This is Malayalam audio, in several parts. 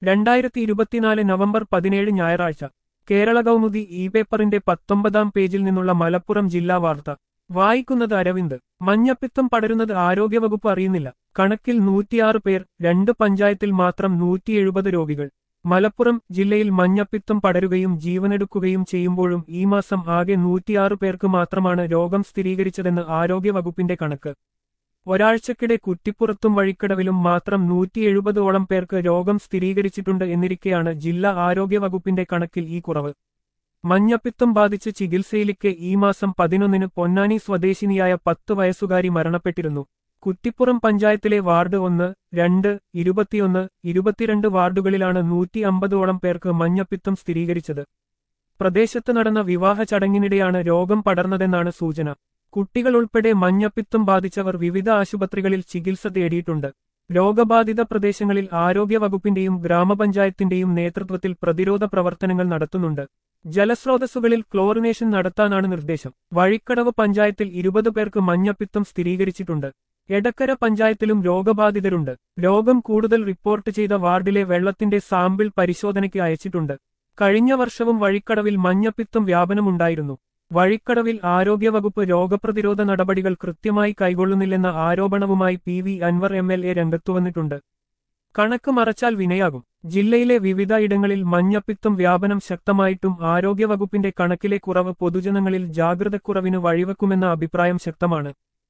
2024 നവംബർ 17 ഞായറാഴ്ച കേരള കൗമുദി പേപ്പറിന്റെ 19-ാം പേജിൽ നിന്നുള്ള മലപ്പുറം ജില്ലാ വാർത്ത വായിക്കുന്നത് അരവിന്ദ്. മഞ്ഞപ്പിത്തം പടരുന്നത് ആരോഗ്യവകുപ്പ് അറിയുന്നില്ല. കണക്കിൽ 106 പേർ, 2 പഞ്ചായത്തിൽ മാത്രം 170 രോഗികൾ. മലപ്പുറം ജില്ലയിൽ മഞ്ഞപ്പിത്തം പടരുകയും ജീവനെടുക്കുകയും ചെയ്യുമ്പോഴും ഈ മാസം ആകെ 106 പേർക്ക് മാത്രമാണ് രോഗം സ്ഥിരീകരിച്ചതെന്ന് ആരോഗ്യവകുപ്പിന്റെ കണക്ക്. ഒരാഴ്ചക്കിടെ കുറ്റിപ്പുറത്തും വഴിക്കടവിലും മാത്രം 170ഓളം പേർക്ക് രോഗം സ്ഥിരീകരിച്ചിട്ടുണ്ട് എന്നിരിക്കെയാണ് ജില്ലാ ആരോഗ്യവകുപ്പിന്റെ കണക്കിൽ ഈ കുറവ്. മഞ്ഞപ്പിത്തം ബാധിച്ച് ചികിത്സയിലിക്കെ ഈ മാസം 11-ന് പൊന്നാനി സ്വദേശിനിയായ 10 വയസ്സുകാരി മരണപ്പെട്ടിരുന്നു. കുറ്റിപ്പുറം പഞ്ചായത്തിലെ വാർഡ് 1, 2, 21, 22 വാർഡുകളിലാണ് 150ഓളം പേർക്ക് മഞ്ഞപ്പിത്തം സ്ഥിരീകരിച്ചത്. പ്രദേശത്ത് നടന്ന വിവാഹ ചടങ്ങിനിടെയാണ് രോഗം പടർന്നതെന്നാണ് സൂചന. കുട്ടികൾ ഉൾപ്പെടെ മഞ്ഞപ്പിത്തം ബാധിച്ചവർ വിവിധ ആശുപത്രികളിൽ ചികിത്സ തേടിയിട്ടുണ്ട്. രോഗബാധിത പ്രദേശങ്ങളിൽ ആരോഗ്യവകുപ്പിന്റെയും ഗ്രാമപഞ്ചായത്തിന്റെയും നേതൃത്വത്തിൽ പ്രതിരോധ പ്രവർത്തനങ്ങൾ നടത്തുന്നുണ്ട്. ജലസ്രോതസ്സുകളിൽ ക്ലോറിനേഷൻ നടത്താനാണ് നിർദ്ദേശം. വഴിക്കടവ് പഞ്ചായത്തിൽ 20 പേർക്ക് മഞ്ഞപ്പിത്തം സ്ഥിരീകരിച്ചിട്ടുണ്ട്. എടക്കര പഞ്ചായത്തിലും രോഗബാധിതരുണ്ട്. രോഗം കൂടുതൽ റിപ്പോർട്ട് ചെയ്ത വാർഡിലെ വെള്ളത്തിന്റെ സാമ്പിൾ പരിശോധനയ്ക്ക് അയച്ചിട്ടുണ്ട്. കഴിഞ്ഞ വർഷവും വഴിക്കടവിൽ മഞ്ഞപ്പിത്തം വ്യാപനമുണ്ടായിരുന്നു. വഴിക്കടവിൽ ആരോഗ്യവകുപ്പ് രോഗപ്രതിരോധ നടപടികൾ കൃത്യമായി കൈക്കൊള്ളുന്നില്ലെന്ന ആരോപണവുമായി PV അൻവർ MLA രംഗത്തുവന്നിട്ടുണ്ട്. കണക്ക് മറച്ചാൽ വിനയാകും. ജില്ലയിലെ വിവിധ ഇടങ്ങളിൽ മഞ്ഞപ്പിത്തം വ്യാപനം ശക്തമായിട്ടും ആരോഗ്യവകുപ്പിന്റെ കണക്കിലെ കുറവ് പൊതുജനങ്ങളിൽ ജാഗ്രതക്കുറവിന് വഴിവെക്കുമെന്ന അഭിപ്രായം ശക്തമാണ്.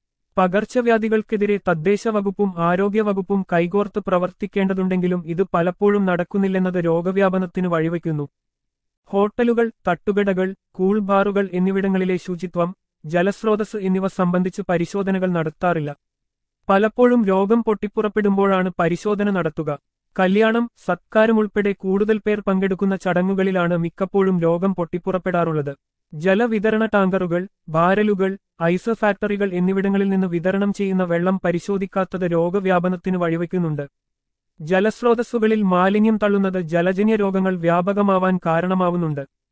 പകർച്ചവ്യാധികൾക്കെതിരെ തദ്ദേശ വകുപ്പും ആരോഗ്യവകുപ്പും കൈകോർത്ത് പ്രവർത്തിക്കേണ്ടതുണ്ടെങ്കിലും ഇത് പലപ്പോഴും നടക്കുന്നില്ലെന്നത് രോഗവ്യാപനത്തിന് വഴിവെക്കുന്നു. ഹോട്ടലുകൾ, തട്ടുകടകൾ, കൂൾ ബാറുകൾ എന്നിവിടങ്ങളിലെ ശുചിത്വം, ജലസ്രോതസ് എന്നിവ സംബന്ധിച്ച് പരിശോധനകൾ നടത്താറില്ല. പലപ്പോഴും രോഗം പൊട്ടിപ്പുറപ്പെടുമ്പോഴാണ് പരിശോധന നടത്തുക. കല്യാണം, സത്കാരമുൾപ്പെടെ കൂടുതൽ പേർ പങ്കെടുക്കുന്ന ചടങ്ങുകളിലാണ് മിക്കപ്പോഴും രോഗം പൊട്ടിപ്പുറപ്പെടാറുള്ളത്. ജലവിതരണ ടാങ്കറുകൾ, ബാരലുകൾ, ഐസ് ഫാക്ടറികൾ എന്നിവിടങ്ങളിൽ നിന്ന് വിതരണം ചെയ്യുന്ന വെള്ളം പരിശോധിക്കാത്തത് രോഗവ്യാപനത്തിന് വഴിവെക്കുന്നുണ്ട്. ജലസ്രോതസ്സുകളിൽ മാലിന്യം തള്ളുന്നത് ജലജന്യ രോഗങ്ങൾ വ്യാപകമാവാൻ കാരണമാവുന്നുണ്ട്.